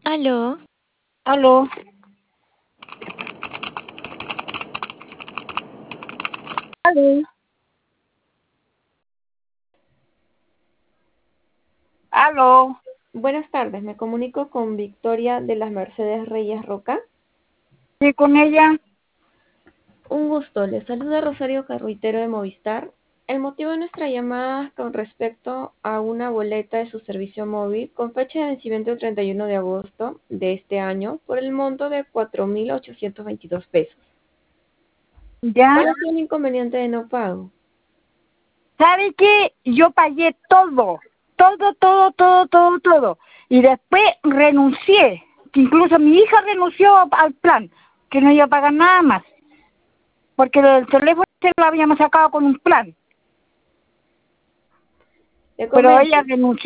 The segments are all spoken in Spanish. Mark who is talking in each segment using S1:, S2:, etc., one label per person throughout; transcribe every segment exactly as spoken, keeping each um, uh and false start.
S1: Aló,
S2: Aló, aló, aló.
S3: Buenas tardes, me comunico con Victoria de las Mercedes Reyes Roca.
S2: Sí, con ella.
S3: Un gusto, le saluda Rosario Carruitero de Movistar. El motivo de nuestra llamada es con respecto a una boleta de su servicio móvil con fecha de vencimiento el treinta y uno de agosto de este año por el monto de cuatro mil ochocientos veintidós pesos.
S2: ¿Ya?
S3: ¿Cuál es el inconveniente de no pago?
S2: ¿Sabe qué? Yo pagué todo, todo, todo, todo, todo, todo. Y después renuncié, que incluso mi hija renunció al plan, que no iba a pagar nada más, porque el teléfono se lo habíamos sacado con un plan,
S3: Le
S2: pero
S3: comento.
S2: ella renunció.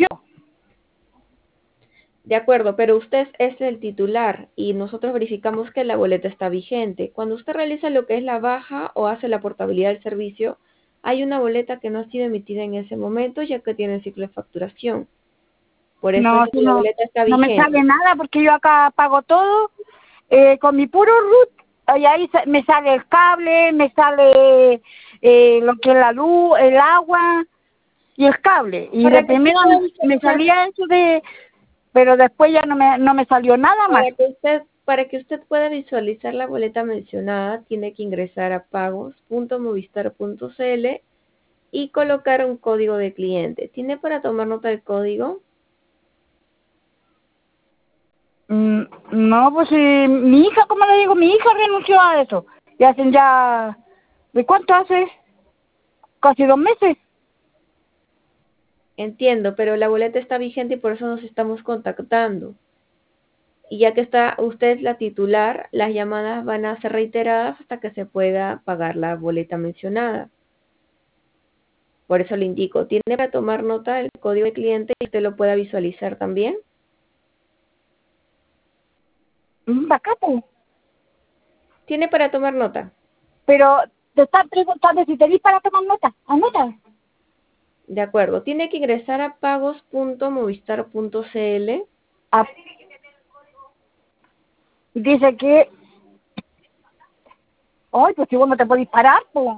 S3: De acuerdo, pero usted es el titular y nosotros verificamos que la boleta está vigente. Cuando usted realiza lo que es la baja o hace la portabilidad del servicio, hay una boleta que no ha sido emitida en ese momento ya que tiene ciclo de facturación. Por eso
S2: No,
S3: es
S2: si
S3: que la
S2: no,
S3: boleta está
S2: no me sale
S3: vigente.
S2: nada porque yo acá pago todo eh, con mi puro root. Y ahí sa- me sale el cable, me sale eh, lo que es la luz, el agua y el cable. Y de
S3: Para que usted
S2: primera
S3: pueda
S2: me
S3: visualizar,
S2: salía eso de, pero después ya no me, no me salió nada más.
S3: para que usted, para que usted pueda visualizar la boleta mencionada, tiene que ingresar a pagos punto movistar punto cl y colocar un código de cliente. ¿Tiene para tomar nota del código?
S2: Mm, No, pues eh, mi hija, ¿cómo le digo? Mi hija renunció a eso. Y hacen ya, ¿de cuánto hace? Casi dos meses.
S3: Entiendo, pero la boleta está vigente y por eso nos estamos contactando. Y ya que está usted la titular, las llamadas van a ser reiteradas hasta que se pueda pagar la boleta mencionada. Por eso le indico, tiene para tomar nota del código de cliente y usted lo pueda visualizar también.
S2: Mm, Acá, pues.
S3: Tiene para tomar nota.
S2: Pero te están preguntando si tenéis para tomar nota. Anota.
S3: De acuerdo, tiene que ingresar a pagos punto movistar punto cl,
S2: Ah, dice que, ay, pues si vos no te podés parar, pues.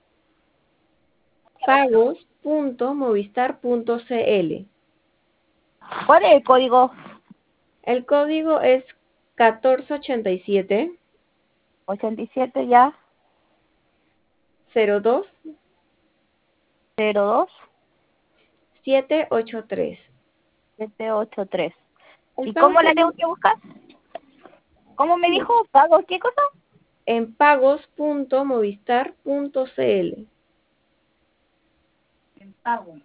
S3: pagos punto movistar punto cl.
S2: ¿Cuál es el código?
S3: El código es catorce ochenta y siete
S2: ochenta y siete ya,
S3: cero dos
S2: cero dos
S3: siete ocho tres.
S2: siete ocho tres.
S3: El
S2: ¿Y
S3: pago
S2: cómo la
S3: se
S2: tengo que buscar? ¿Cómo me
S3: sí,
S2: dijo? ¿Pago qué cosa?
S3: en pagos punto movistar punto cl.
S2: En pago.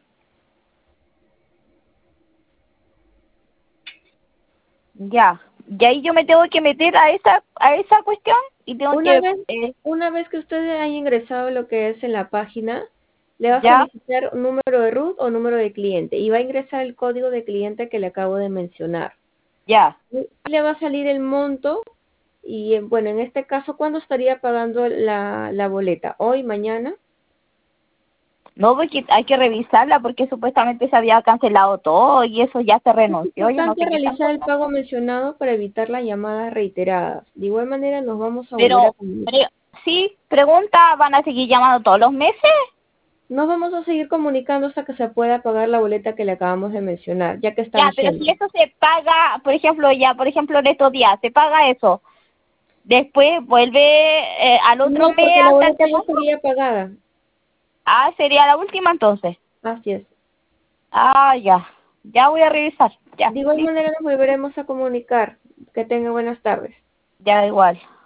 S2: Ya. Y ahí yo me tengo que meter a esa a esa cuestión y tengo
S3: Una
S2: que...
S3: vez,
S2: Eh,
S3: una vez que usted haya ingresado lo que es en la página, le va a
S2: ya,
S3: solicitar un número de root o número de cliente y va a ingresar el código de cliente que le acabo de mencionar.
S2: ya.
S3: Y le va a salir el monto y, eh, bueno, en este caso, ¿cuándo estaría pagando la, la boleta? ¿Hoy, mañana?
S2: No, porque hay que revisarla porque supuestamente se había cancelado todo y eso ya se
S3: Es
S2: renunció. Yo no
S3: importante
S2: sé qué
S3: realizar
S2: tanto.
S3: el pago mencionado para evitar las llamadas reiteradas. De igual manera, nos vamos a volver a
S2: Pero,
S3: comunicar.
S2: pre- sí, pregunta, ¿van a seguir llamando todos los meses?
S3: Nos vamos a seguir comunicando hasta que se pueda pagar la boleta que le acabamos de mencionar, ya que está
S2: Ya, pero si
S3: vigente.
S2: eso se paga, por ejemplo, ya, por ejemplo, en estos días, se paga eso. Después vuelve eh, al otro
S3: No,
S2: mes
S3: porque la
S2: hasta el
S3: boleta ya
S2: segundo.
S3: estaría pagada.
S2: Ah, sería la última entonces.
S3: Así es.
S2: Ah, ya. Ya voy a revisar. Ya,
S3: De igual
S2: listo.
S3: manera nos volveremos a comunicar. Que tenga buenas tardes.
S2: Ya igual.